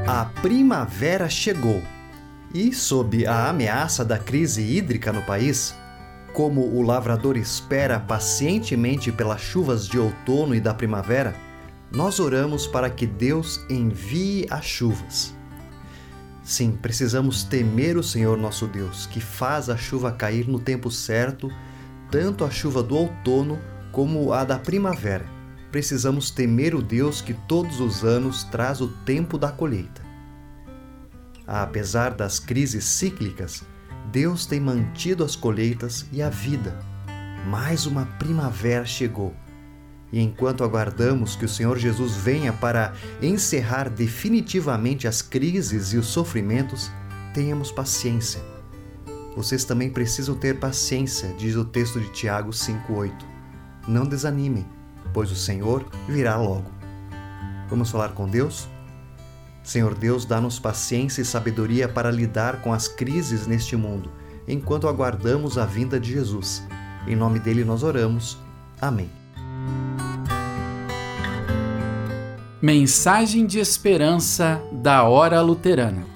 A primavera chegou e, sob a ameaça da crise hídrica no país, como o lavrador espera pacientemente pelas chuvas de outono e da primavera, nós oramos para que Deus envie as chuvas. Sim, precisamos temer o Senhor nosso Deus, que faz a chuva cair no tempo certo, tanto a chuva do outono como a da primavera. Precisamos temer o Deus que todos os anos traz o tempo da colheita. Apesar das crises cíclicas, Deus tem mantido as colheitas e a vida. Mais uma primavera chegou. E enquanto aguardamos que o Senhor Jesus venha para encerrar definitivamente as crises e os sofrimentos, tenhamos paciência. Vocês também precisam ter paciência, diz o texto de Tiago 5,8. Não desanimem, pois o Senhor virá logo. Vamos falar com Deus? Senhor Deus, dá-nos paciência e sabedoria para lidar com as crises neste mundo, enquanto aguardamos a vinda de Jesus. Em nome dele nós oramos. Amém. Mensagem de esperança da Hora Luterana.